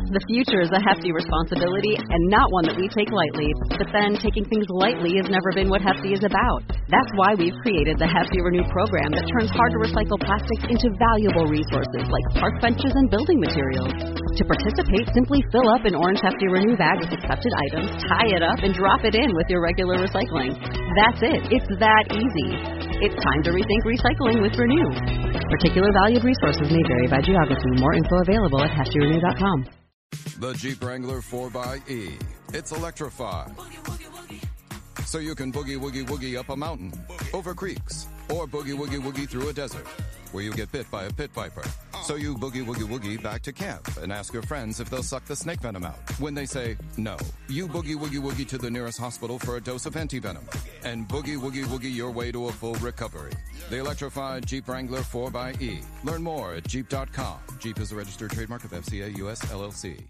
The future is a hefty responsibility and not one that we take lightly. But then taking things lightly has never been what Hefty is about. That's why we've created the Hefty Renew program that turns hard-to-recycle plastics into valuable resources like park benches and building materials. To participate, simply fill up an orange Hefty Renew bag with accepted items, tie it up, and drop it in with your regular recycling. That's it. It's that easy. It's time to rethink recycling with Renew. Particular valued resources may vary by geography. More info available at heftyrenew.com. The Jeep Wrangler 4xE. It's electrified. So you can boogie woogie woogie up a mountain, over creeks, or boogie woogie woogie through a desert where you get bit by a pit viper. So you boogie woogie woogie back to camp and ask your friends if they'll suck the snake venom out. When they say no, you boogie woogie woogie to the nearest hospital for a dose of antivenom and boogie woogie woogie your way to a full recovery. The electrified Jeep Wrangler 4xE. Learn more at Jeep.com. Jeep is a registered trademark of FCA US LLC.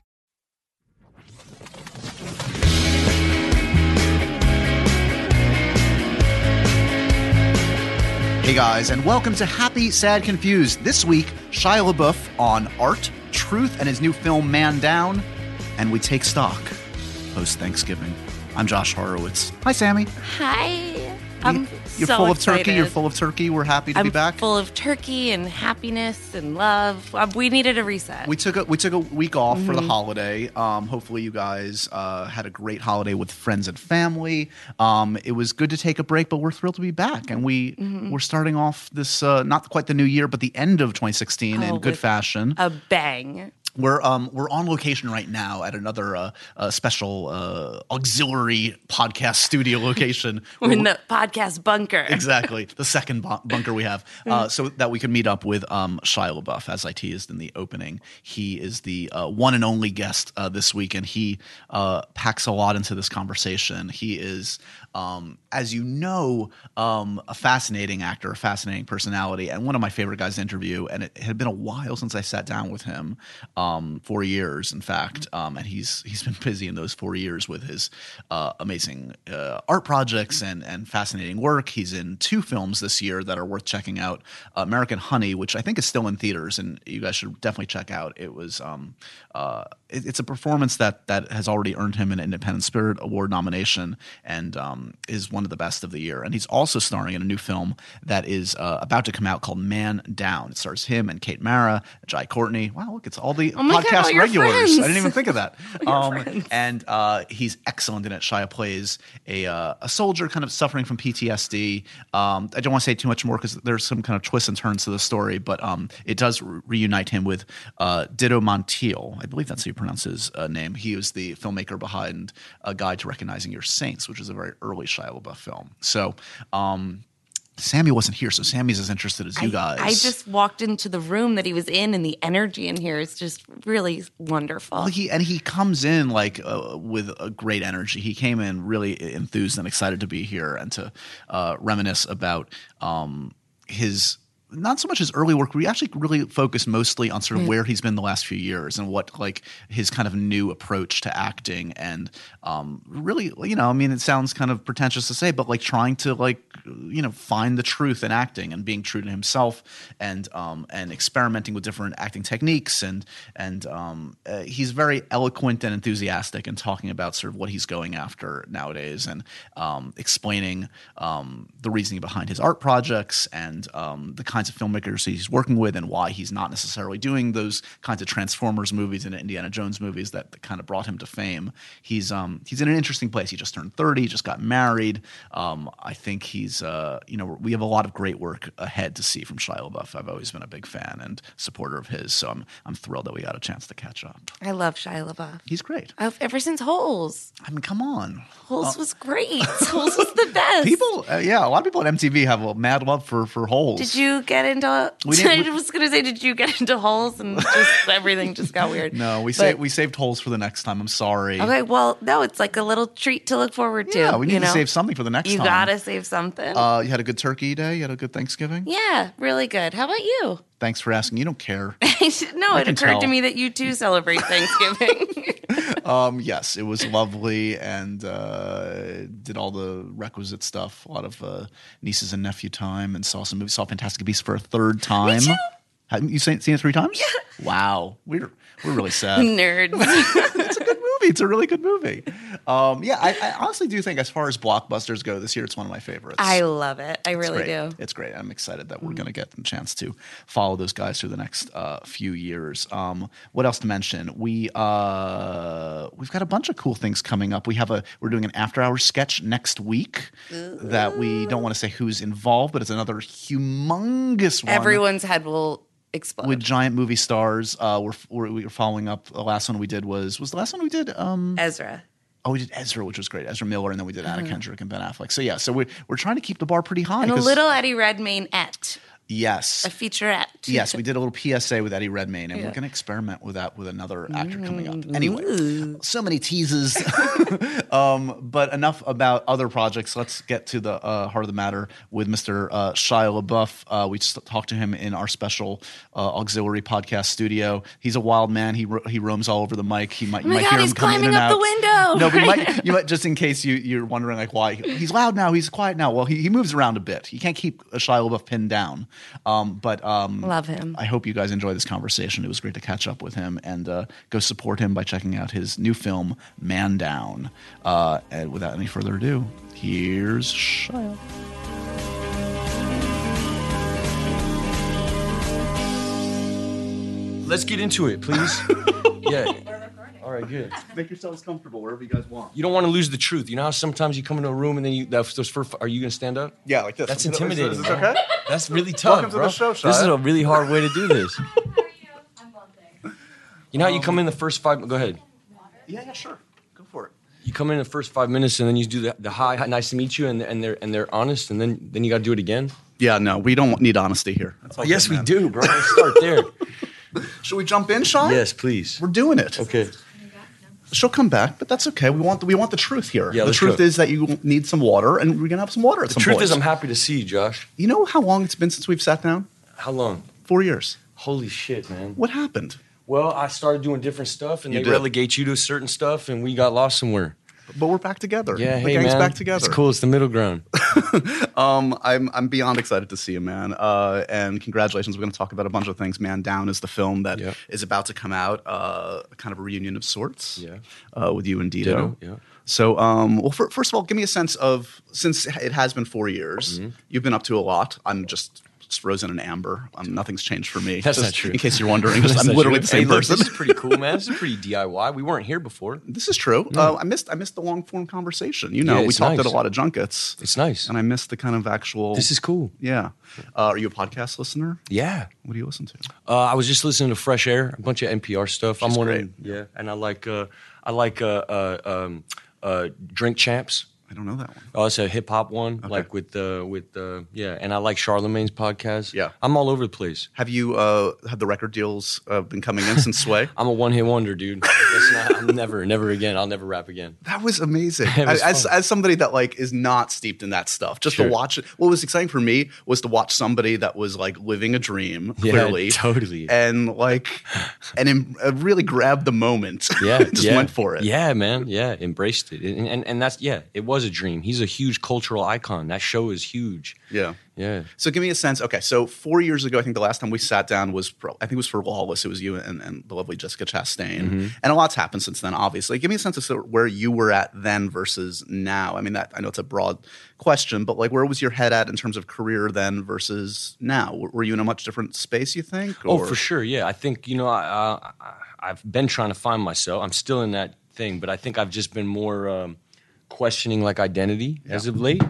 Hey guys, and welcome to Happy, Sad, Confused. This week, Shia LaBeouf on art, truth, and his new film Man Down, and we take stock post-Thanksgiving. I'm Josh Horowitz. Hi, Sammy. Hi. You're so full of excited. turkey. You're full of turkey. We're happy to be back. I'm full of turkey and happiness and love. We needed a reset. We took a week off for the holiday. Hopefully, you guys had a great holiday with friends and family. It was good to take a break, but we're thrilled to be back. And we're starting off this not quite the new year, but the end of 2016 in good fashion. A bang. We're on location right now at another special auxiliary podcast studio location. We're in the podcast bunker. Exactly, the second bunker we have, so that we can meet up with Shia LaBeouf, as I teased in the opening. He is the one and only guest this week, and he packs a lot into this conversation. He is, as you know, a fascinating actor, a fascinating personality, and one of my favorite guys to interview. And it had been a while since I sat down with him. 4 years, in fact, and he's been busy in those 4 years with his amazing art projects and fascinating work. He's in 2 films this year that are worth checking out. American Honey, which I think is still in theaters, and you guys should definitely check out. It was it's a performance that has already earned him an Independent Spirit Award nomination and is one of the best of the year. And he's also starring in a new film that is about to come out called Man Down. It stars him and Kate Mara, Jai Courtney. Wow, look, it's all the podcast regulars. Friends. I didn't even think of that. And he's excellent in it. Shia plays a soldier kind of suffering from PTSD. I don't want to say too much more because there's some kind of twists and turns to the story, but it does reunite him with Dido Montiel. I believe that's how you pronounce his name. He was the filmmaker behind A Guide to Recognizing Your Saints, which is a very early Shia LaBeouf film. So Sammy wasn't here, so Sammy's as interested as you guys. I just walked into the room that he was in, and the energy in here is just really wonderful. Well, he comes in like with a great energy. He came in really enthused and excited to be here and to reminisce about his. Not so much his early work. We actually really focused mostly on sort of where he's been the last few years and what like his kind of new approach to acting and really, you know, I mean, it sounds kind of pretentious to say, but like trying to like, you know, find the truth in acting and being true to himself and experimenting with different acting techniques and he's very eloquent and enthusiastic in talking about sort of what he's going after nowadays and explaining the reasoning behind his art projects and the kinds of filmmakers he's working with and why he's not necessarily doing those kinds of Transformers movies and Indiana Jones movies that kind of brought him to fame. He's in an interesting place. He just turned 30, just got married. I think he's you know, we have a lot of great work ahead to see from Shia LaBeouf. I've always been a big fan and supporter of his, so I'm thrilled that we got a chance to catch up. I love Shia LaBeouf. He's great. Ever since Holes. I mean, come on. Holes was great. Holes was the best. People, yeah, a lot of people at MTV have a mad love for Holes. Did you get into? I was going to say, did you get into Holes and just everything just got weird? No, we saved Holes for the next time. I'm sorry. Okay, well, no, it's like a little treat to look forward to. Yeah, we need to save something for the next time. You got to save something. You had a good turkey day? You had a good Thanksgiving? Yeah, really good. How about you? Thanks for asking. You don't care. No, it occurred to me that you too celebrate Thanksgiving. Yes, it was lovely and did all the requisite stuff. A lot of nieces and nephew time and saw some movies. Saw Fantastic Beasts for a third time. Me too. Haven't you seen it 3 times? Yeah. Wow. We're really sad. Nerds. It's a good movie. It's a really good movie. I honestly do think, as far as blockbusters go, this year it's one of my favorites. I love it. I really do. It's great. I'm excited that we're going to get the chance to follow those guys through the next few years. What else to mention? We've got a bunch of cool things coming up. We're doing an after-hours sketch next week that we don't want to say who's involved, but it's another humongous one. Everyone's head will explode. With giant movie stars. We're following up. The last one we did was the last one we did Ezra. Oh, we did Ezra, which was great. Ezra Miller, and then we did Anna Kendrick and Ben Affleck. So we're trying to keep the bar pretty high. And a little Eddie Redmayne-ette. Yes. A featurette. Yes, we did a little PSA with Eddie Redmayne, and we're going to experiment with that with another actor coming up. Anyway, so many teases. But enough about other projects. Let's get to the heart of the matter with Mr. Shia LaBeouf. We just talked to him in our special auxiliary podcast studio. He's a wild man. He roams all over the mic. You might hear him coming in and out. He's climbing up the window. No, but you might just in case you're wondering like why he's loud now, he's quiet now. Well, he moves around a bit. He can't keep Shia LaBeouf pinned down. Love him. I hope you guys enjoy this conversation. It was great to catch up with him, and go support him by checking out his new film, Man Down. And without any further ado, here's Shia. Let's get into it, please. Yeah. All right, good. Make yourselves comfortable wherever you guys want. You don't want to lose the truth. You know how sometimes you come into a room and then are you going to stand up? Yeah, like this. That's intimidating. Is this okay? That's really tough, Welcome to the show, Shia. This is a really hard way to do this. How are you? I'm well, thanks. You know how you come in the first 5 – go ahead. Yeah, sure. Go for it. You come in the first 5 minutes and then you do the hi, nice to meet you, and they're honest, and then you got to do it again? Yeah, no, we don't need honesty here. That's all Yes, good, we man. do, bro. Let's start there. Should we jump in, Shia? Yes, please. We're doing it. Okay. She'll come back, but that's okay. We want the truth here. Yeah, the let's truth go. is that you need some water, and we're gonna have some water at some The truth point. is I'm happy to see you, Josh. You know how long it's been since we've sat down? How long? 4 years. Holy shit, man. What happened? Well, I started doing different stuff, and You they did. relegate you to certain stuff, and we got lost somewhere. But we're back together. Yeah, the hey, gang's man. back together. It's cool. It's the middle ground. I'm beyond excited to see you, man. And congratulations. We're going to talk about a bunch of things. Man Down is the film that is about to come out. Kind of a reunion of sorts. Yeah. With you and Dito. Yeah. So, first of all, give me a sense of, since it has been 4 years, you've been up to a lot. I'm just frozen in amber. Nothing's changed for me. That's Just not true. In case you're wondering, I'm That's not literally true. the same Hey, look, person. This is pretty cool, man. This is pretty DIY. We weren't here before. This is true. I missed the long form conversation. You know, Yeah, we it's talked at a nice. lot of junkets. It's nice. And I missed the kind of actual. This is cool. Yeah. Are you a podcast listener? Yeah. What do you listen to? I was just listening to Fresh Air, a bunch of NPR stuff. She's I'm great. Yeah, and I like Drink Champs. I don't know that one. Oh, it's a hip hop one, Okay. like with and I like Charlemagne's podcast. Yeah. I'm all over the place. Have you had the record deals been coming in since Sway? I'm a one hit wonder, dude. I'm never again. I'll never rap again. That was amazing. It was fun. As somebody that like is not steeped in that stuff, just Sure. to watch it. What was exciting for me was to watch somebody that was like living a dream, Yeah, clearly, totally. and really grabbed the moment. Yeah, just yeah. went for it. Yeah, man. Yeah, embraced it, and that's it was a dream. He's a huge cultural icon. That show is huge. Yeah. Yeah. So give me a sense. Okay, so 4 years ago, I think the last time we sat down was, I think it was for Lawless. It was you and the lovely Jessica Chastain. And a lot's happened since then, obviously. Give me a sense of sort of where you were at then versus now. I mean, I know it's a broad question, but like where was your head at in terms of career then versus now? Were you in a much different space, you think? Oh, or- for sure. Yeah, I think I've been trying to find myself. I'm still in that thing, but I think I've just been more questioning like identity as of late.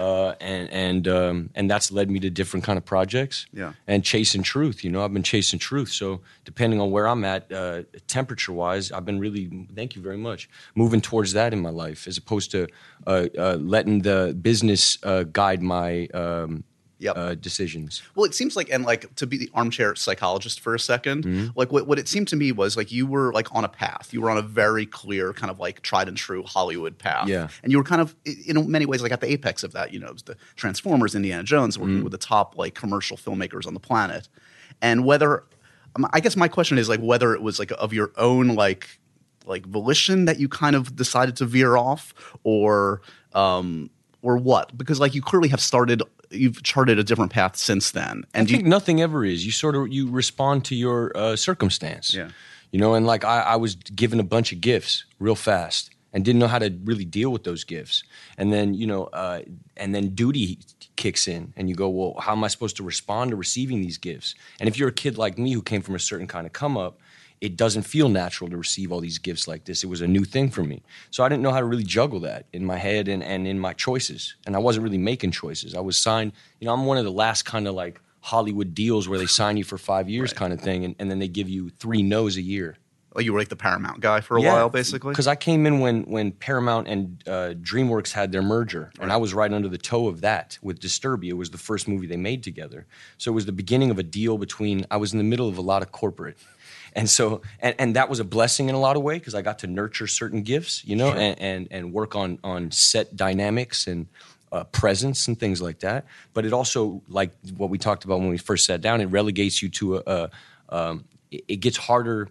And that's led me to different kind of projects. Yeah. And chasing truth. You know, I've been chasing truth. So depending on where I'm at, temperature wise, I've been really, thank you very much, moving towards that in my life as opposed to letting the business guide my decisions. Well, it seems like, and like to be the armchair psychologist for a second, like what it seemed to me was like you were like on a path. You were on a very clear kind of like tried and true Hollywood path. Yeah. And you were kind of in many ways like at the apex of that. You know, it was the Transformers, Indiana Jones, working with the top like commercial filmmakers on the planet. And whether, I guess my question is like whether it was like of your own like volition that you kind of decided to veer off or what? Because like you clearly have started you've charted a different path since then. And I think nothing ever is. You respond to your circumstance. Yeah. And like I was given a bunch of gifts real fast and didn't know how to really deal with those gifts. And then, and then duty kicks in and you go, well, how am I supposed to respond to receiving these gifts? And if you're a kid like me who came from a certain kind of come up, it doesn't feel natural to receive all these gifts like this. It was a new thing for me. So I didn't know how to really juggle that in my head and in my choices. And I wasn't really making choices. I was signed, I'm one of the last kind of like Hollywood deals where they sign you for 5 years kind of thing. And then they give you 3 no's a year. Oh, you were like the Paramount guy for a while, basically? Because I came in when Paramount and DreamWorks had their merger, and I was right under the toe of that with Disturbia. It was the first movie they made together. So it was the beginning of a deal between, I was in the middle of a lot of corporate. And so, and that was a blessing in a lot of ways because I got to nurture certain gifts, and work on set dynamics and presence and things like that. But it also, like what we talked about when we first sat down, it relegates you to it gets harder.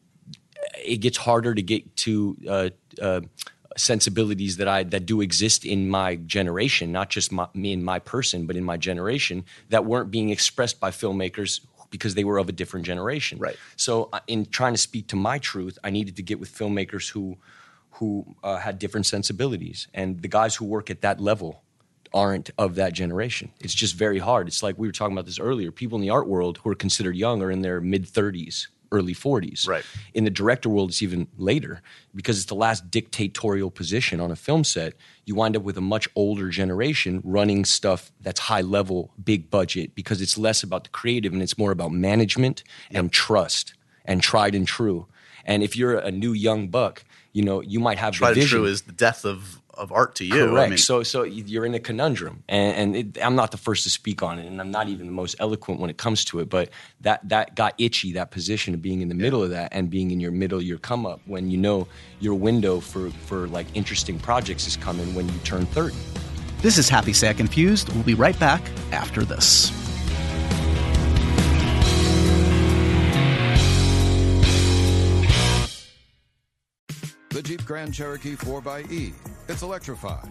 It gets harder to get to sensibilities that do exist in my generation, not just me and my person, but in my generation that weren't being expressed by filmmakers because they were of a different generation. Right. So in trying to speak to my truth, I needed to get with filmmakers who had different sensibilities, and the guys who work at that level aren't of that generation. It's just very hard. It's like we were talking about this earlier. People in the art world who are considered young are in their mid-30s. Early 40s. Right. In the director world, it's even later because it's the last dictatorial position on a film set. You wind up with a much older generation running stuff that's high level, big budget, because it's less about the creative and it's more about management and trust and tried and true. And if you're a new young buck, you might have tried the vision. and true is the death of art to you. Correct. I mean, So you're in a conundrum, and I'm not the first to speak on it, and I'm not even the most eloquent when it comes to it. But that got itchy, that position of being in the middle of that and being in your middle, your come up when your window for like interesting projects is coming when you turn 30. This is Happy Sad Confused. We'll be right back after this. The Jeep Grand Cherokee 4xE. It's electrified.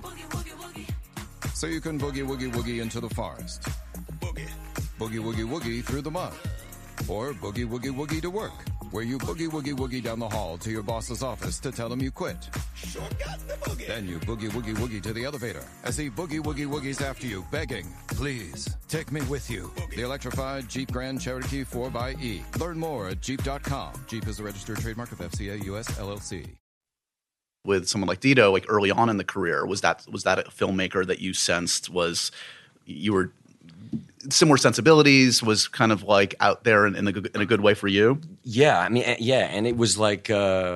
So you can boogie woogie woogie into the forest. Boogie woogie woogie through the mud. Or boogie woogie woogie to work, where you boogie woogie woogie down the hall to your boss's office to tell him you quit. Sure got the boogie. Then you boogie woogie woogie to the elevator as he boogie woogie woogies after you, begging, please, take me with you. The electrified Jeep Grand Cherokee 4xE. Learn more at Jeep.com. Jeep is a registered trademark of FCA US LLC. With someone like Dito, like early on in the career, was that a filmmaker that you sensed you were similar sensibilities, was kind of like out there in a good way for you? Yeah, I mean, yeah, and it was like,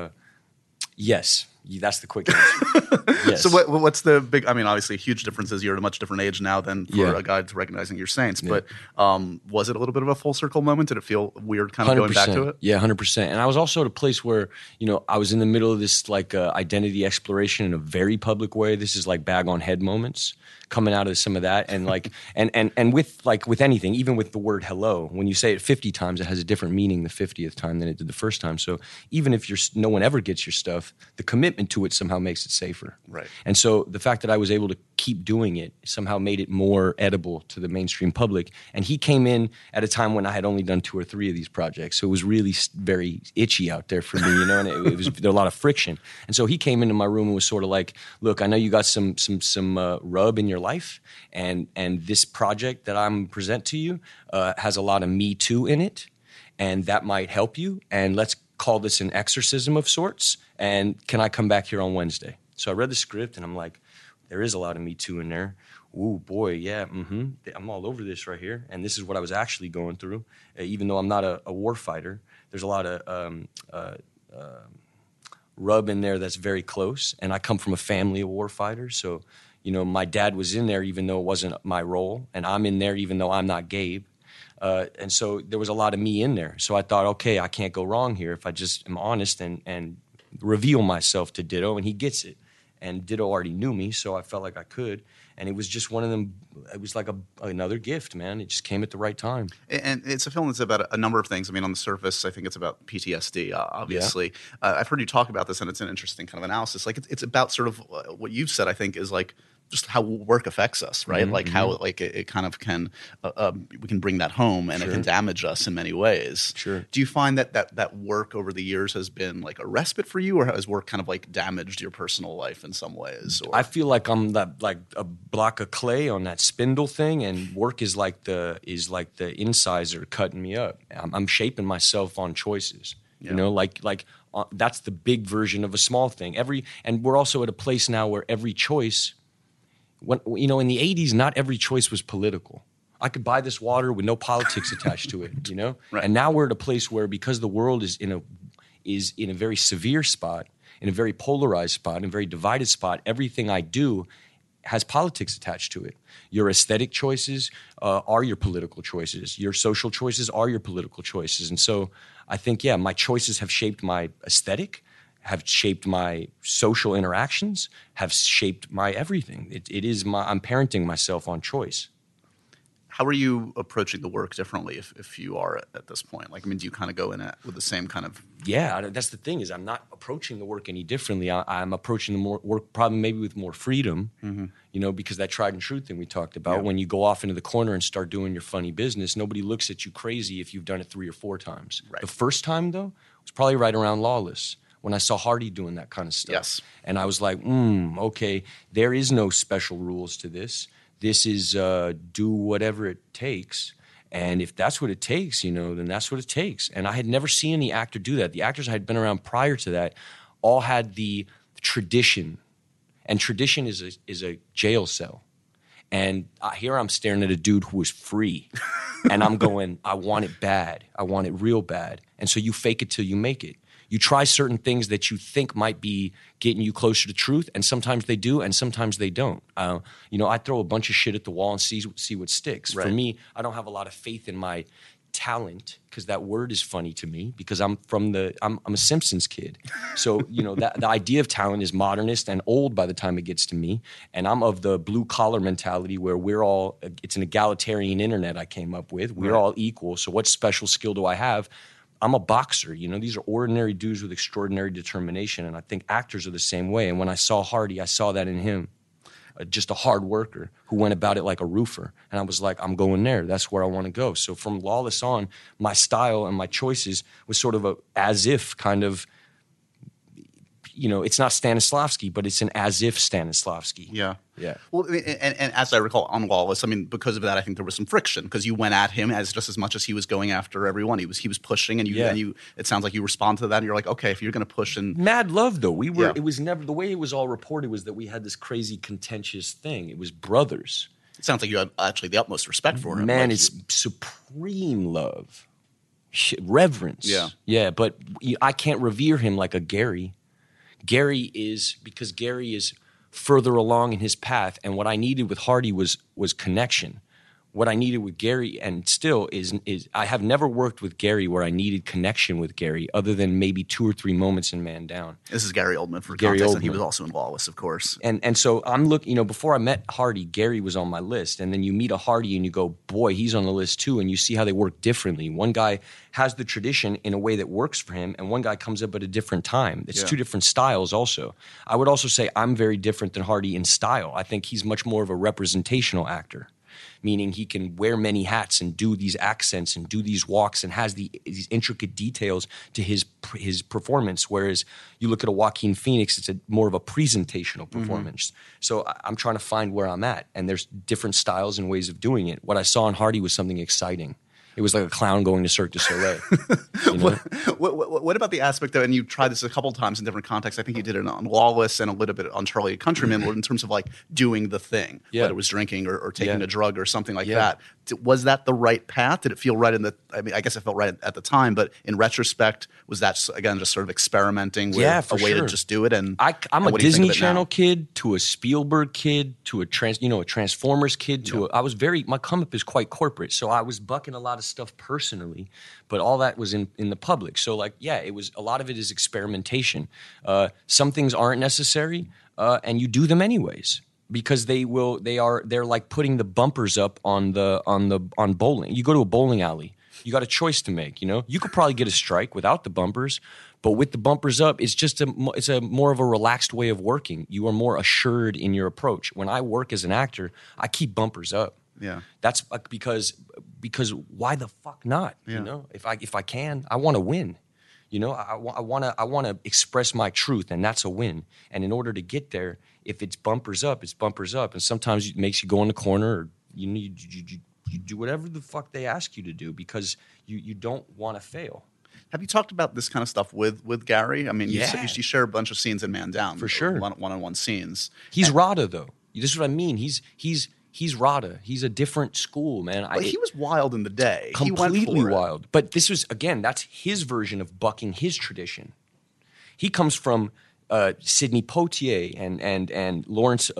yes, that's the quick answer. Yes. So what's the big? I mean, obviously, huge differences. You're at a much different age now than for a guy to recognizing your saints. Yeah. But was it a little bit of a full circle moment? Did it feel weird, kind of going back to it? Yeah, 100%. And I was also at a place where I was in the middle of this like identity exploration in a very public way. This is like bag on head moments coming out of some of that, and like and with anything, even with the word hello, when you say it 50 times, it has a different meaning the 50th time than it did the first time. So even if no one ever gets your stuff, the commitment to it somehow makes it safer. Right. And so the fact that I was able to keep doing it somehow made it more edible to the mainstream public. And he came in at a time when I had only done 2 or 3 of these projects, so it was really very itchy out there for me, and it was there was a lot of friction. And so he came into my room and was sort of like, "Look, I know you got some rub in your life, and this project that I'm present to you has a lot of Me Too in it, and that might help you. And let's call this an exorcism of sorts. And can I come back here on Wednesday?" So I read the script and I'm like, there is a lot of Me Too in there. Ooh, boy, yeah, I'm all over this right here. And this is what I was actually going through. Even though I'm not a war fighter, there's a lot of rub in there that's very close. And I come from a family of war fighters. So, my dad was in there even though it wasn't my role. And I'm in there even though I'm not Gabe. And so there was a lot of me in there. So I thought, okay, I can't go wrong here if I just am honest and reveal myself to Ditto. And he gets it. And Ditto already knew me, so I felt like I could. And it was just one of them. It was like another gift, man. It just came at the right time. And it's a film that's about a number of things. I mean, on the surface, I think it's about PTSD, obviously. Yeah. I've heard you talk about this, and it's an interesting kind of analysis. Like, it's about sort of what you've said, I think, is like just how work affects us, right? Like how like it kind of can we can bring that home, and it can damage us in many ways. Sure. Do you find that work over the years has been like a respite for you, or has work kind of like damaged your personal life in some ways? Or? I feel like I'm like a block of clay on that spindle thing, and work is like the incisor cutting me up. I'm shaping myself on choices. You know, like that's the big version of a small thing. And we're also at a place now where every choice. When, you know, in the 80s, not every choice was political. I could buy this water with no politics attached to it, you know? Right. And now we're at a place where, because the world is in a very severe spot, in a very polarized spot, in a very divided spot, everything I do has politics attached to it. Your aesthetic choices are your political choices. Your social choices are your political choices. And so I think, yeah, my choices have shaped my aesthetic, have shaped my social interactions, have shaped my everything. I'm parenting myself on choice. How are you approaching the work differently if you are at this point? Like, I mean, do you kind of go in it with the same kind of... Yeah, that's the thing, is I'm not approaching the work any differently. I'm approaching the work probably maybe with more freedom, you know, because that tried and true thing we talked about. When you go off into the corner and start doing your funny business, nobody looks at you crazy if you've done it 3 or 4 times. Right. The first time, though, was probably right around Lawless, when I saw Hardy doing that kind of stuff. Yes. And I was like, okay, there is no special rules to this. This is do whatever it takes. And if that's what it takes, you know, then that's what it takes. And I had never seen any actor do that. The actors I had been around prior to that all had the tradition. And tradition is a jail cell. And here I'm staring at a dude who was free. And I'm going, I want it bad. I want it real bad. And so you fake it till you make it. You try certain things that you think might be getting you closer to truth, and sometimes they do, and sometimes they don't. You know, I throw a bunch of shit at the wall and see what sticks. Right. For me, I don't have a lot of faith in my talent, because that word is funny to me, because I'm a Simpsons kid. So, you know, the idea of talent is modernist and old by the time it gets to me. And I'm of the blue collar mentality where it's an egalitarian internet I came up with. We're all equal. So what special skill do I have? I'm a boxer, you know. These are ordinary dudes with extraordinary determination, and I think actors are the same way. And when I saw Hardy, I saw that in him, just a hard worker who went about it like a roofer. And I was like, I'm going there. That's where I want to go. So from Lawless on, my style and my choices was sort of a as if kind of, you know, it's not Stanislavski, but it's an as if Stanislavski. Yeah. Yeah. Well, and as I recall, on Lawless, I mean, because of that, I think there was some friction, because you went at him just as much as he was going after everyone. He was pushing, and you it sounds like you respond to that, and you're like, okay, if you're going to push and mad love though. It was never, the way it was all reported was that we had this crazy contentious thing. It was brothers. It sounds like you had actually the utmost respect for him. Man, like, it's supreme love, reverence. Yeah. But I can't revere him like a Gary. Because Gary is further along in his path, and what I needed with Hardy was connection. What I needed with Gary, and still is I have never worked with Gary where I needed connection with Gary, other than maybe 2 or 3 moments in Man Down. This is Gary Oldman for Gary context, Oldman. and he was also in Lawless, of course. And so I'm looking, you know, before I met Hardy, Gary was on my list. And then you meet a Hardy and you go, boy, he's on the list too. And you see how they work differently. One guy has the tradition in a way that works for him, and one guy comes up at a different time. It's 2 different styles also. I would also say I'm very different than Hardy in style. I think he's much more of a representational actor, meaning he can wear many hats and do these accents and do these walks and has these intricate details to his performance. Whereas you look at a Joaquin Phoenix, it's more of a presentational performance. So I'm trying to find where I'm at, and there's different styles and ways of doing it. What I saw in Hardy was something exciting. It was like a clown going to Cirque du Soleil. You know? What about the aspect, though, and you tried this a couple times in different contexts. I think you did it on Lawless and a little bit on Charlie Countryman, in terms of like doing the thing, whether it was drinking or taking a drug or something like that. Was that the right path? Did it feel right I guess it felt right at the time, but in retrospect, was that, again, just sort of experimenting with a way to just do it? And I'm a Disney Channel kid to a Spielberg kid to a Transformers kid my come up is quite corporate. So I was bucking a lot of stuff personally, but all that was in the public. So it was, a lot of it is experimentation. Some things aren't necessary, and you do them anyways, because they're like putting the bumpers up on bowling. You go to a bowling alley, You got a choice to make, you know? You could probably get a strike without the bumpers, but with the bumpers up, it's a more of a relaxed way of working. You are more assured in your approach. When I work as an actor, I keep bumpers up. Yeah. That's because why the fuck not? You know, if I can, I want to win. You know, I want to express my truth, and that's a win. And in order to get there, if it's bumpers up, it's bumpers up. And sometimes it makes you go in the corner, or you do whatever the fuck they ask you to do because you don't want to fail. Have you talked about this kind of stuff with Gary? I mean, you share a bunch of scenes in Man Down. For sure. One-on-one scenes. He's Rada, though. This is what I mean. He's Rada. He's a different school, man. But he was wild in the day. Completely wild. But this was, again, that's his version of bucking his tradition. He comes from Sidney Poitier and Lawrence,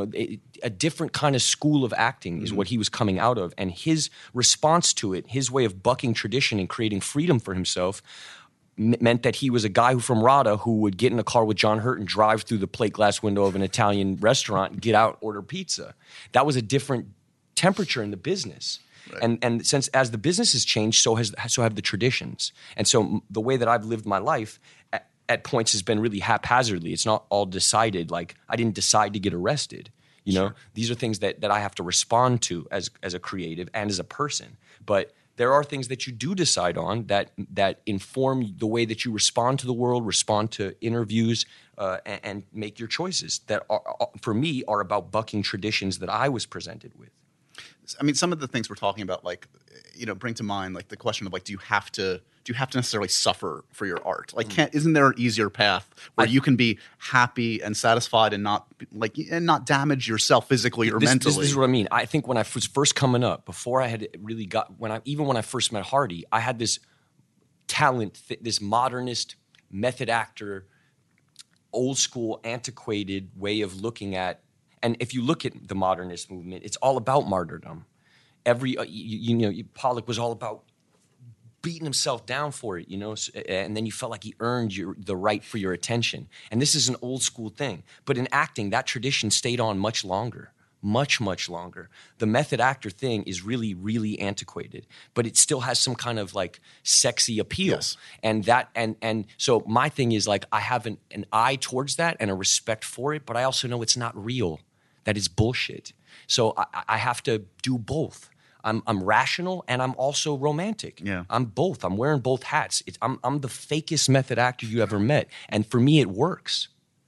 a different kind of school of acting is what he was coming out of. And his response to it, his way of bucking tradition and creating freedom for himself meant that he was a guy from Rada who would get in a car with John Hurt and drive through the plate glass window of an Italian restaurant and get out, order pizza. That was a different temperature in the business. Right. And since as the business has changed, so have the traditions. And so the way that I've lived my life at points has been really haphazardly. It's not all decided. Like I didn't decide to get arrested. You know, these are things that I have to respond to as a creative and as a person. But there are things that you do decide on that inform the way that you respond to the world, respond to interviews, and make your choices that are, for me, are about bucking traditions that I was presented with. I mean, some of the things we're talking about, like, you know, bring to mind like the question of like, do you have to necessarily suffer for your art? Like, isn't there an easier path where you can be happy and satisfied and not damage yourself physically or mentally? This is what I mean. I think when I was first coming up, before I had really when I first met Hardy, I had this talent, this modernist method actor, old school, antiquated way of looking at. And if you look at the modernist movement, it's all about martyrdom. Pollock was all about beating himself down for it, you know, and then you felt like he earned the right for your attention. And this is an old school thing. But in acting, that tradition stayed on much longer, much, much longer. The method actor thing is really, really antiquated, but it still has some kind of like sexy appeal. Yes. And so my thing is like I have an eye towards that and a respect for it, but I also know it's not real. That is bullshit. So I have to do both. I'm rational and I'm also romantic. Yeah. I'm both. I'm wearing both hats. I'm the fakest method actor you ever met, and for me, it works.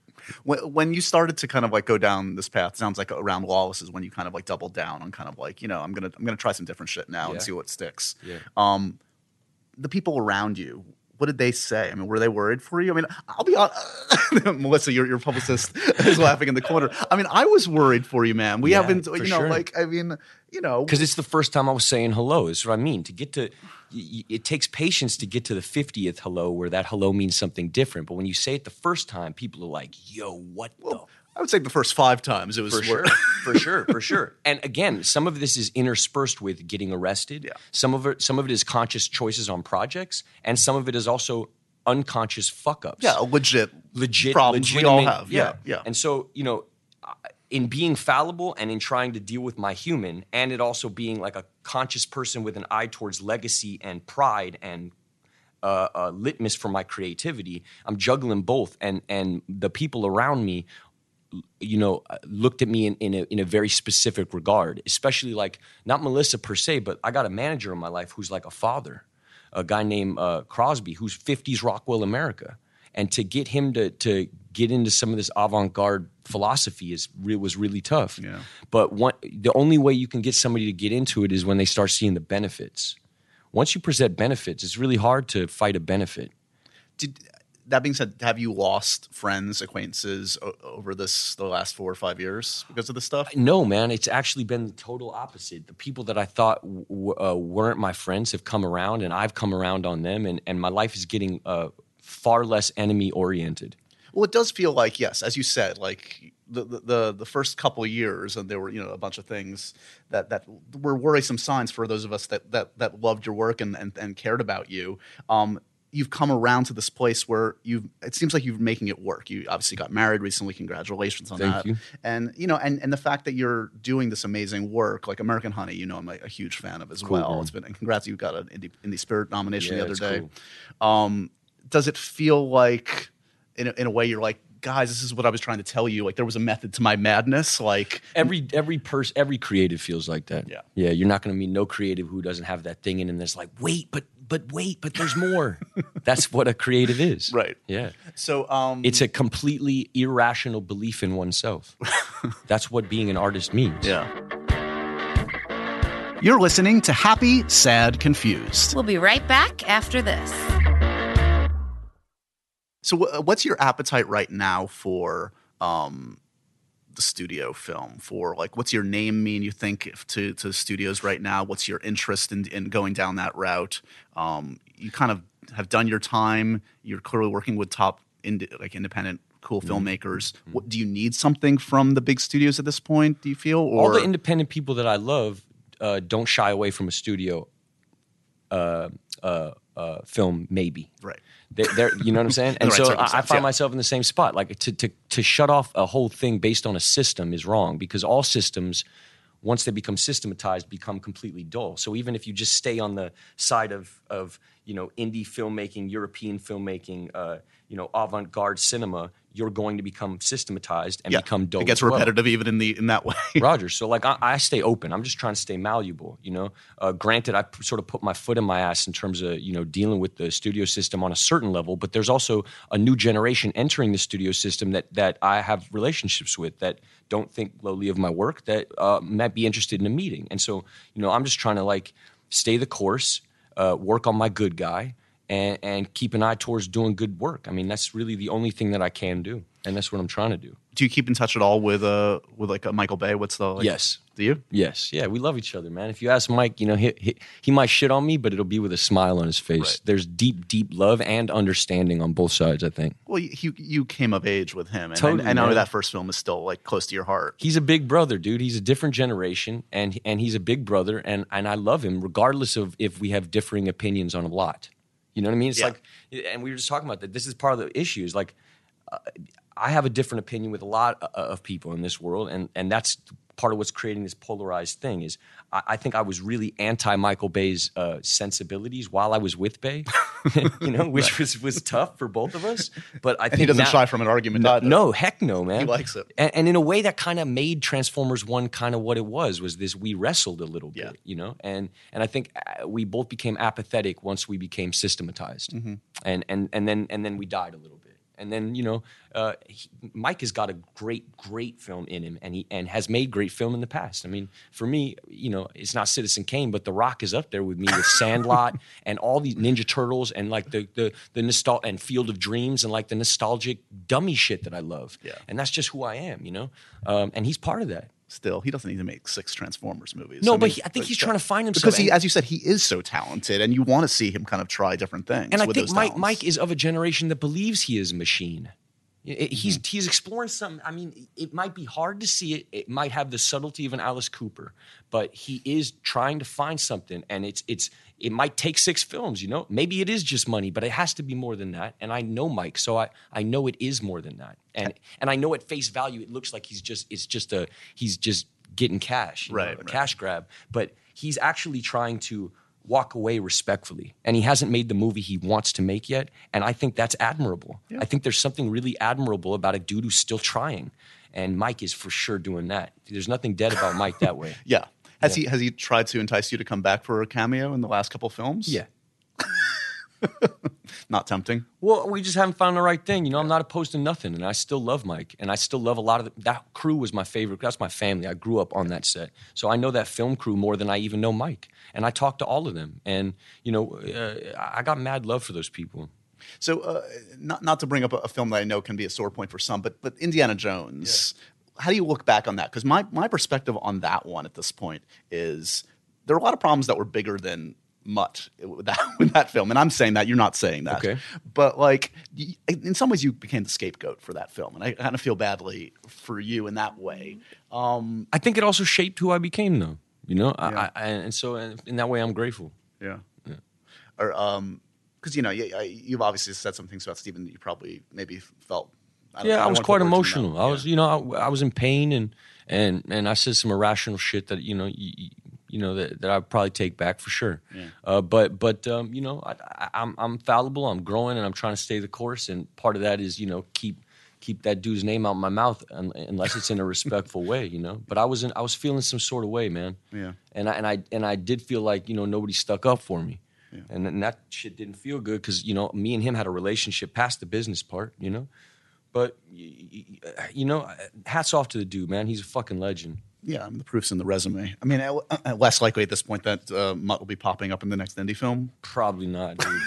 When you started to kind of like go down this path, sounds like around Lawless is when you kind of like doubled down on kind of like, you know, I'm gonna try some different shit now and see what sticks. Yeah. The people around you, what did they say? I mean, were they worried for you? I mean, I'll be honest. Melissa, your publicist is laughing in the corner. I mean, I was worried for you, man. We haven't, you know, sure. like, I mean, you know. Because it's the first time I was saying hello. Is what I mean. To get to, it takes patience to get to the 50th hello where that hello means something different. But when you say it the first time, people are like, yo, what the? I would say the first 5 times it was for sure. And again, some of this is interspersed with getting arrested. Yeah. Some of it is conscious choices on projects, and some of it is also unconscious fuck ups. Yeah, legit problems we legitimate, all have. Yeah. And so, you know, in being fallible and in trying to deal with my human, and it also being like a conscious person with an eye towards legacy and pride and litmus for my creativity, I'm juggling both, and the people around me, you know, looked at me in a very specific regard, especially like not Melissa per se, but I got a manager in my life who's like a father, a guy named Crosby, who's 50s Rockwell America. And to get him to get into some of this avant-garde philosophy was really tough. Yeah. But the only way you can get somebody to get into it is when they start seeing the benefits. Once you present benefits, it's really hard to fight a benefit. That being said, have you lost friends, acquaintances over the last 4 or 5 years because of this stuff? No, man. It's actually been the total opposite. The people that I thought weren't my friends have come around, and I've come around on them, and my life is getting far less enemy-oriented. Well, it does feel like, yes, as you said, like the first couple of years, and there were, you know, a bunch of things that were worrisome signs for those of us that loved your work and cared about you. you've come around to this place where it seems like you're making it work. You obviously got married recently. Congratulations on that. Thank you. And, and the fact that you're doing this amazing work, like American Honey, I'm a huge fan of as well. man. It's been, and congrats, you got an Indie Spirit nomination the other it's day. cool. Does it feel like, in a way, you're like, guys, this is what I was trying to tell you. Like there was a method to my madness. Like Every creative feels like that. Yeah. You're not going to meet no creative who doesn't have that thing in him that's like, wait, but there's more. That's what a creative is. Right. Yeah. So It's a completely irrational belief in oneself. That's what being an artist means. yeah. You're listening to Happy, Sad, Confused. We'll be right back after this. So what's your appetite right now for the studio film? For like, what's your name mean, you think, to studios right now? What's your interest in going down that route? You kind of have done your time. You're clearly working with top independent cool filmmakers. What, do you need something from the big studios at this point, do you feel? Or? All the independent people that I love don't shy away from a studio film, maybe. Right. They're, you know what I'm saying? And Right so I circumstance, find yeah. myself in the same spot. Like to shut off a whole thing based on a system is wrong, because all systems, once they become systematized, become completely dull. So even if you just stay on the side of indie filmmaking, European filmmaking, avant-garde cinema, you're going to become systematized and become dull. It gets as well. repetitive even in that way. Roger. So like I stay open. I'm just trying to stay malleable. Granted, I sort of put my foot in my ass in terms of dealing with the studio system on a certain level, but there's also a new generation entering the studio system that I have relationships with that don't think lowly of my work, that might be interested in a meeting. And so I'm just trying to like stay the course, work on my good guy, and keep an eye towards doing good work. I mean, that's really the only thing that I can do, and that's what I'm trying to do. Do you keep in touch at all with like a Michael Bay? What's the Yes. Do you? Yes. Yeah, we love each other, man. If you ask Mike, he might shit on me, but it'll be with a smile on his face. Right. There's deep, deep love and understanding on both sides, I think. Well, you came of age with him, and Totally, I know man. that first film is still like close to your heart. He's a big brother, dude. He's a different generation, and he's a big brother, and I love him regardless of if we have differing opinions on a lot. You know what I mean? It's like, and we were just talking about that. This is part of the issue. Is like, I have a different opinion with a lot of people in this world, and that's part of what's creating this polarized thing. Is I think I was really anti Michael Bay's sensibilities while I was with Bay, which was tough for both of us. But I think He doesn't now, shy from an argument. either. no, heck no, man. He likes it. And in a way that kind of made Transformers 1 kind of what it was this we wrestled a little bit, and I think we both became apathetic once we became systematized. Mm-hmm. And then we died a little bit. And then Mike has got a great film in him, and has made great film in the past. I mean, for me, it's not Citizen Kane, but The Rock is up there with me with Sandlot and all these Ninja Turtles and like the and Field of Dreams and like the nostalgic dummy shit that I love. Yeah. And that's just who I am, and he's part of that. Still, he doesn't need to make 6 Transformers movies. No, I mean, but I think he's trying to find himself. because as you said, he is so talented, and you want to see him kind of try different things. And I with think those talents. Mike is of a generation that believes he is a machine. He's exploring something. I mean, it might be hard to see it. It might have the subtlety of an Alice Cooper, but he is trying to find something. And it might take 6 films. Maybe it is just money, but it has to be more than that. And I know Mike, so I know it is more than that. And I know at face value it looks like he's just getting cash, a cash grab. But he's actually trying to walk away respectfully. And he hasn't made the movie he wants to make yet. And I think that's admirable. Yeah. I think there's something really admirable about a dude who's still trying. And Mike is for sure doing that. There's nothing dead about Mike that way. Yeah. Has he tried to entice you to come back for a cameo in the last couple films? Yeah. Not tempting? Well, we just haven't found the right thing. I'm not opposed to nothing, and I still love Mike, and I still love a lot of that crew was my favorite. That's my family. I grew up on that set. So I know that film crew more than I even know Mike. And I talk to all of them. And, I got mad love for those people. So not to bring up a film that I know can be a sore point for some, but Indiana Jones, how do you look back on that? Because my perspective on that one at this point is there are a lot of problems that were bigger than Mutt with that film. And I'm saying that, you're not saying that. Okay. But like, in some ways you became the scapegoat for that film. And I kind of feel badly for you in that way. I think it also shaped who I became, though. And so in that way I'm grateful. Yeah. Or because you've obviously said some things about Steven that you probably maybe felt. I was quite emotional. I was, I was in pain, and I said some irrational shit that that I'd probably take back for sure. Yeah. But I'm fallible. I'm growing, and I'm trying to stay the course. And part of that is keep that dude's name out of my mouth unless it's in a respectful way. But I was feeling some sort of way, man. Yeah. And I did feel like nobody stuck up for me. Yeah. And that shit didn't feel good because me and him had a relationship past the business part. But hats off to the dude, man. He's a fucking legend. Yeah, the proof's in the resume. I mean, less likely at this point that Mutt will be popping up in the next indie film. Probably not, dude.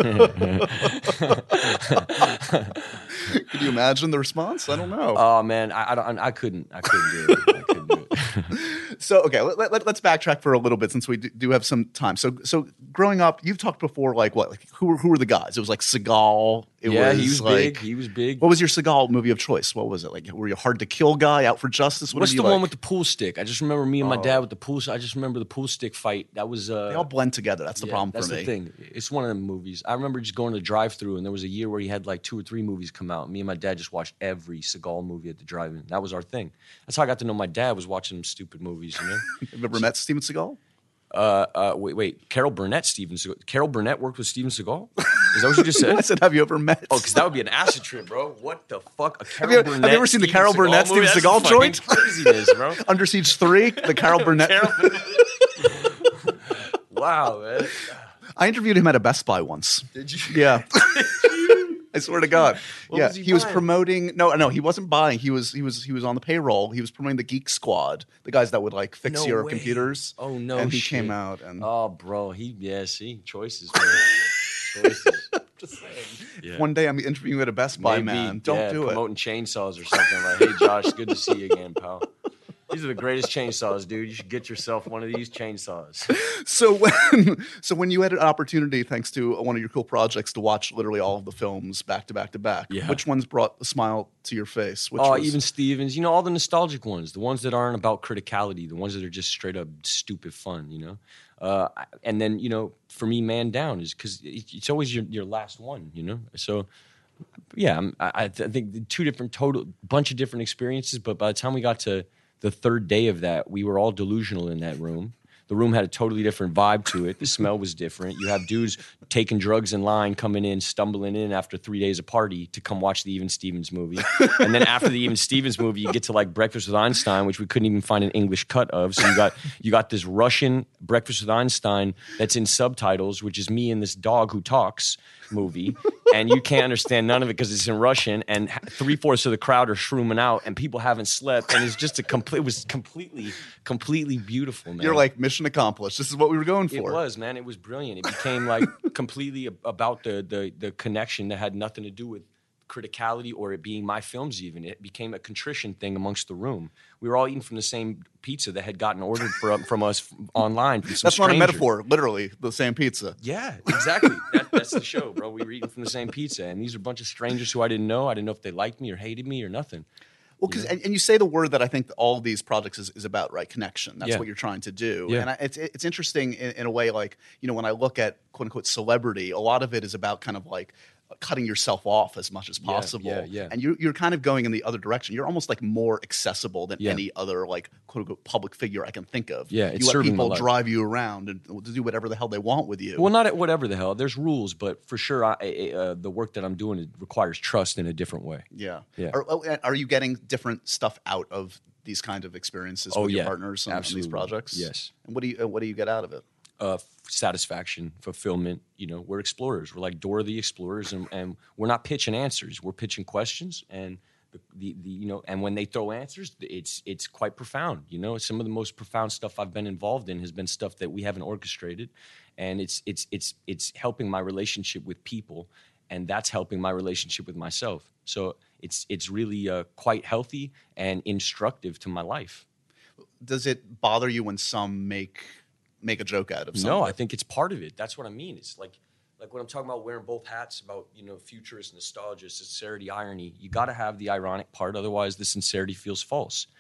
Could you imagine the response? I don't know. Oh man, I couldn't do it. I couldn't do it. So okay, let's backtrack for a little bit since we do have some time. So growing up, you've talked before, like what? Like who were the guys? It was like Seagal. He was big. He was big. What was your Seagal movie of choice? What was it like? Were you a hard to kill guy, out for justice? What's the one with the pool stick? I just remember me and my dad with the pool. I just remember the pool stick fight. That was. They all blend together. That's the problem for me. That's the thing. It's one of the movies. I remember just going to the drive-thru, and there was a year where he had like 2 or 3 movies come out. Me and my dad just watched every Seagal movie at the drive-in. That was our thing. That's how I got to know my dad, was watching them stupid movies. Have you ever met Steven Seagal? Wait. Carol Burnett, Steven Seagal. Carol Burnett worked with Steven Seagal? Is that what you just said? I said, have you ever met? Oh, because that would be an acid trip, bro. What the fuck? Have you ever seen the Carol Burnett, Steven Seagal joint? Craziness, bro. Under Siege 3, the Carol Burnett. Wow, man. I interviewed him at a Best Buy once. Did you? Yeah. I swear to God. What was he was promoting. No, he wasn't buying. He was on the payroll. He was promoting the Geek Squad, the guys that would like fix your computers. Oh no! And he came out and bro, choices, man. Choices. Just saying. Yeah. One day I'm interviewing at a Best Buy, man. Don't do it. Promoting chainsaws or something like, hey Josh, good to see you again, pal. These are the greatest chainsaws, dude. You should get yourself one of these chainsaws. So when you had an opportunity, thanks to one of your cool projects, to watch literally all of the films back to back to back, which ones brought a smile to your face? Even Stevens. All the nostalgic ones, the ones that aren't about criticality, the ones that are just straight up stupid fun, and then, for me, Man Down is because it's always your last one, So, yeah, I think bunch of different experiences, but by the time we got to the third day of that, we were all delusional in that room. The room had a totally different vibe to it. The smell was different. You have dudes taking drugs in line, coming in, stumbling in after 3 days of party to come watch the Even Stevens movie. And then after the Even Stevens movie, you get to like Breakfast with Einstein, which we couldn't even find an English cut of. So you got this Russian Breakfast with Einstein that's in subtitles, which is me and this dog who talks movie. And you can't understand none of it because it's in Russian, and 3/4 of the crowd are shrooming out, and people haven't slept, and it's just it was completely beautiful, man. You're like, mission accomplished. This is what we were going for. It was, man. It was brilliant. It became like completely about the connection that had nothing to do with criticality or it being my films even. It became a contrition thing amongst the room. We were all eating from the same pizza that had gotten ordered from us online from some That's stranger. Not a metaphor. Literally, the same pizza. Yeah, exactly. That's the show, bro. We were eating from the same pizza, and these are a bunch of strangers who I didn't know. I didn't know if they liked me or hated me or nothing. Well, because and you say the word that I think all of these projects is about, right? Connection. That's what you're trying to do. Yeah. And it's interesting in a way, like, when I look at quote unquote celebrity, a lot of it is about kind of like cutting yourself off as much as possible. Yeah. And you're kind of going in the other direction. You're almost like more accessible than any other like quote unquote public figure I can think of. Yeah, it's you let people my life. drive you around and do whatever the hell they want with you. Well, not at whatever the hell. There's rules, but for sure, the work that I'm doing, it requires trust in a different way. Yeah. Yeah. Are you getting different stuff out of these kind of experiences with your partners on these projects? Yes. And what do you get out of it? Satisfaction, fulfillment. We're explorers. We're like Dora the Explorers, and we're not pitching answers. We're pitching questions, and and when they throw answers, it's quite profound. Some of the most profound stuff I've been involved in has been stuff that we haven't orchestrated, and it's helping my relationship with people, and that's helping my relationship with myself. So it's really quite healthy and instructive to my life. Does it bother you when some make a joke out of something? No, I think it's part of it. That's what I mean. It's like when I'm talking about wearing both hats, about futurist, nostalgia, sincerity, irony. You got to have the ironic part, otherwise the sincerity feels false.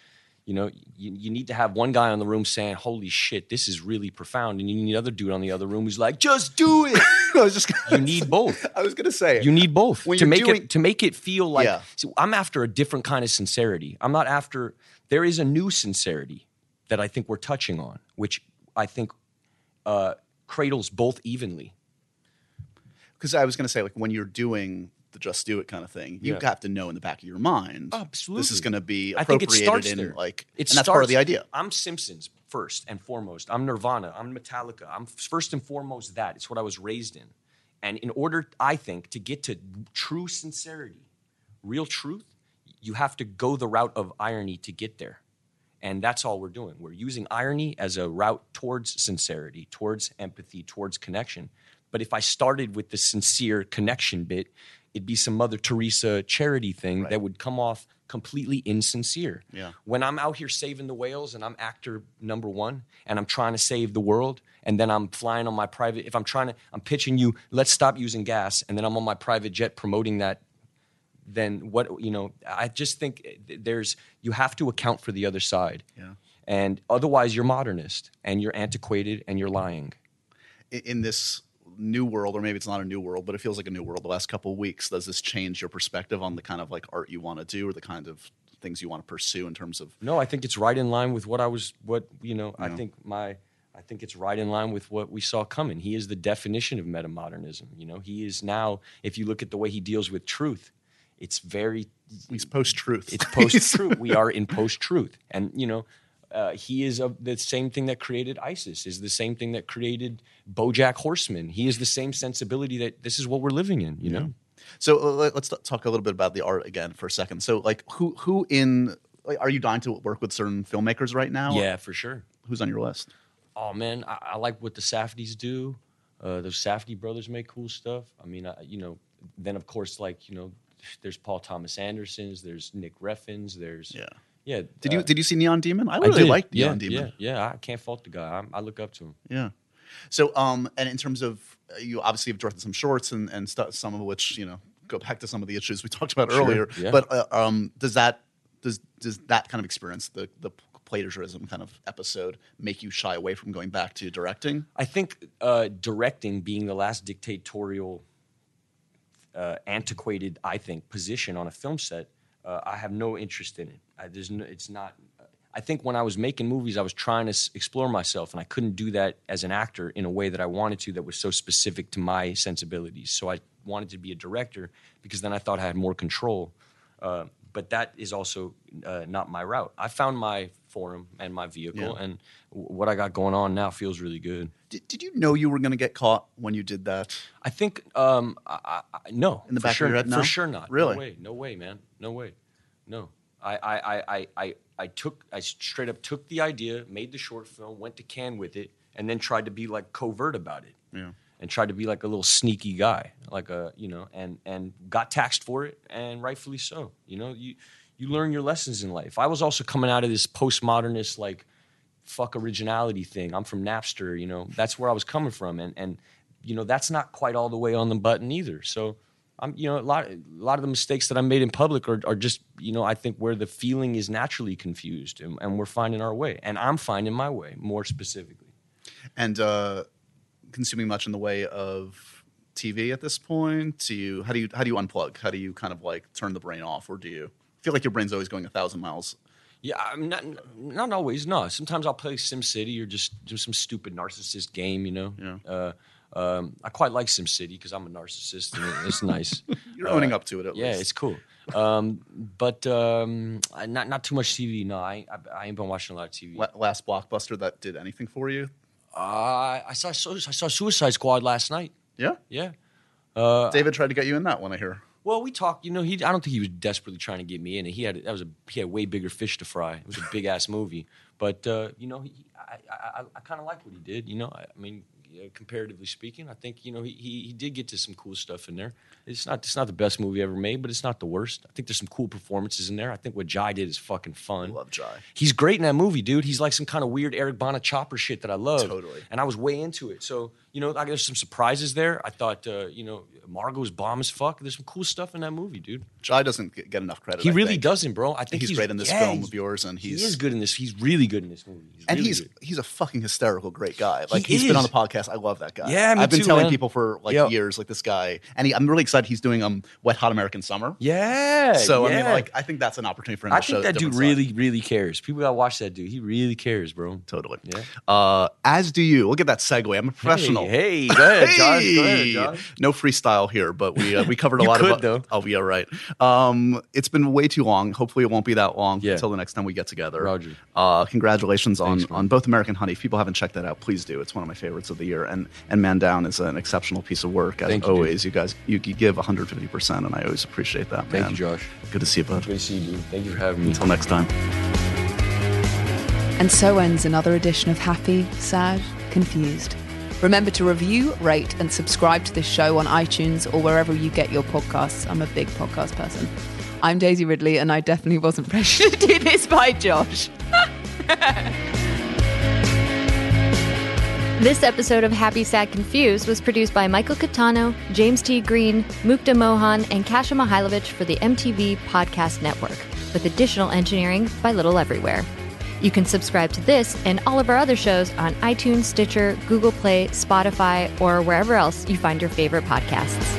You know, you need to have one guy in the room saying, "Holy shit, this is really profound," and you need another dude on the other room who's like, "Just do it." You need both. I was going to say You need both When to you're make it feel like. Yeah. See, I'm after a different kind of sincerity. I'm not after. There is a new sincerity that I think we're touching on, which I think cradles both evenly. because I was going to say, like, when you're doing the just do it kind of thing, you have to know in the back of your mind, Absolutely. this is going to be I think it appropriated starts in there. like, It and that's part of the starts- idea. I'm Simpsons first and foremost. I'm Nirvana. I'm Metallica. I'm first and foremost that. It's what I was raised in. And in order, I think, to get to true sincerity, real truth, you have to go the route of irony to get there. And that's all we're doing. We're using irony as a route towards sincerity, towards empathy, towards connection. But if I started with the sincere connection bit, it'd be some Mother Teresa charity thing that would come off completely insincere. Yeah. When I'm out here saving the whales and I'm actor number one and I'm trying to save the world and then I'm flying on my private, I'm pitching you, let's stop using gas, and then I'm on my private jet promoting that, then what, I just think you have to account for the other side. Yeah. And otherwise you're modernist and you're antiquated and you're lying. In this new world, or maybe it's not a new world, but it feels like a new world the last couple of weeks, does this change your perspective on the kind of like art you want to do or the kind of things you want to pursue in terms of? No, I think it's right in line with I think it's right in line with what we saw coming. He is the definition of metamodernism. He is now, if you look at the way he deals with truth, it's very... He's post-truth. It's post-truth. We are in post-truth. And, he is the same thing that created ISIS, is the same thing that created BoJack Horseman. He is the same sensibility that this is what we're living in, you know? So let's talk a little bit about the art again for a second. So like who in, like, are you dying to work with certain filmmakers right now? Yeah, for sure. Who's on your list? Oh, man, I like what the Safdies do. Those Safdie brothers make cool stuff. I mean, then of course, there's Paul Thomas Anderson's, there's Nick Reffins, there's... Yeah. Did you see Neon Demon? I really liked Neon Demon. Yeah. I can't fault the guy. I look up to him. Yeah. So, and in terms of, you obviously have directed some shorts and stuff, some of which, go back to some of the issues we talked about earlier. Yeah. But does that kind of experience, the plagiarism kind of episode, make you shy away from going back to directing? I think directing being the last dictatorial, antiquated, I think, position on a film set, I have no interest in it. It's not. I think when I was making movies, I was trying to explore myself, and I couldn't do that as an actor in a way that I wanted to, that was so specific to my sensibilities. So I wanted to be a director because then I thought I had more control. But that is also not my route. I found my forum and my vehicle, and what I got going on now feels really good. Did you know you were going to get caught when you did that? I think no. In the back of your head, no? For sure not. Really? No way, man. No way. No. I straight up took the idea, made the short film, went to Cannes with it, and then tried to be like covert about it. Yeah. And tried to be like a little sneaky guy, and got taxed for it, and rightfully so. You learn your lessons in life. I was also coming out of this postmodernist, like, fuck originality thing. I'm from Napster, that's where I was coming from. And that's not quite all the way on the button either. So I'm, a lot of the mistakes that I made in public are just, I think where the feeling is naturally confused, and we're finding our way. And I'm finding my way, more specifically. And consuming much in the way of TV at this point? How do you unplug? How do you kind of like turn the brain off, or do you feel like your brain's always going 1,000 miles? Yeah, I'm not always. No, sometimes I'll play SimCity or just do some stupid narcissist game. Yeah. I quite like SimCity because I'm a narcissist and it's nice. You're owning up to it at least. Yeah, it's cool. But not too much TV. No, I ain't been watching a lot of TV. Last blockbuster that did anything for you? I saw Suicide Squad last night. Yeah. Yeah. David tried to get you in that one, I hear. Well, we talked. I don't think he was desperately trying to get me in it. He had way bigger fish to fry. It was a big ass movie. But I kind of like what he did. I mean, comparatively speaking. I think he did get to some cool stuff in there. It's not the best movie ever made, but it's not the worst. I think there's some cool performances in there. I think what Jai did is fucking fun. I love Jai. He's great in that movie, dude. He's like some kind of weird Eric Bana Chopper shit that I love. Totally. And I was way into it. So, there's some surprises there. I thought, Margot's bomb as fuck. There's some cool stuff in that movie, dude. Jai doesn't get enough credit. He I really think. doesn't, bro. I think he's great in this film of yours, and he is good in this. He's really good in this movie. He's a fucking hysterical great guy. Like He's been on the podcast. I love that guy. Yeah, me I've been too, telling man. people for years, like this guy, and I'm really excited. He's doing Wet Hot American Summer. Yeah. So yeah. I mean, I think that's an opportunity for him. I to show think that dude different really, side. really cares. People gotta watch that dude. He really cares, bro. Totally. Yeah. As do you. Look at that segue. I'm a professional. Hey, go ahead, Josh. Go ahead, Josh. No freestyle here, but we covered a You lot could, of. though. Oh yeah, right. It's been way too long. Hopefully, it won't be that long until the next time we get together. Roger. Congratulations Thanks, on both American Honey. If people haven't checked that out, please do. It's one of my favorites of the year. And Man Down is an exceptional piece of work. As Thank you, always, dude. you guys you give 150%, and I always appreciate that. Thank man. you, Josh. Good to see you, bud. Good to see you, dude. Thank you for having me. Until next time. And so ends another edition of Happy, Sad, Confused. Remember to review, rate, and subscribe to this show on iTunes or wherever you get your podcasts. I'm a big podcast person. I'm Daisy Ridley, and I definitely wasn't pressured to do this by Josh. This episode of Happy, Sad, Confused was produced by Michael Catano, James T. Green, Mukta Mohan, and Kasia Mihailovich for the MTV Podcast Network, with additional engineering by Little Everywhere. You can subscribe to this and all of our other shows on iTunes, Stitcher, Google Play, Spotify, or wherever else you find your favorite podcasts.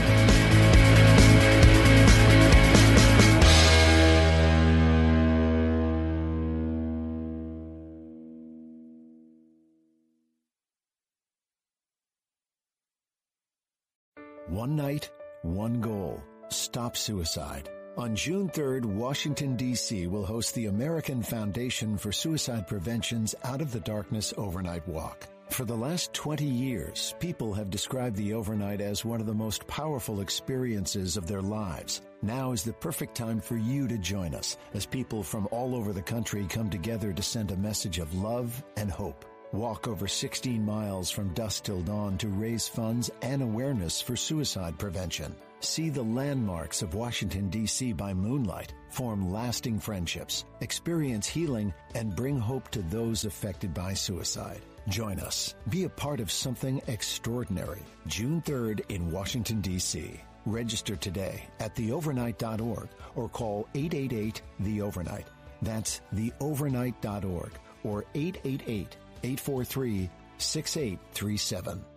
One night, one goal. Stop suicide. On June 3rd, Washington, D.C. will host the American Foundation for Suicide Prevention's Out of the Darkness Overnight Walk. For the last 20 years, people have described the overnight as one of the most powerful experiences of their lives. Now is the perfect time for you to join us as people from all over the country come together to send a message of love and hope. Walk over 16 miles from dusk till dawn to raise funds and awareness for suicide prevention. See the landmarks of Washington, D.C. by moonlight, form lasting friendships, experience healing, and bring hope to those affected by suicide. Join us. Be a part of something extraordinary. June 3rd in Washington, D.C. Register today at theovernight.org or call 888-THE-OVERNIGHT. That's theovernight.org or 888-843-6837.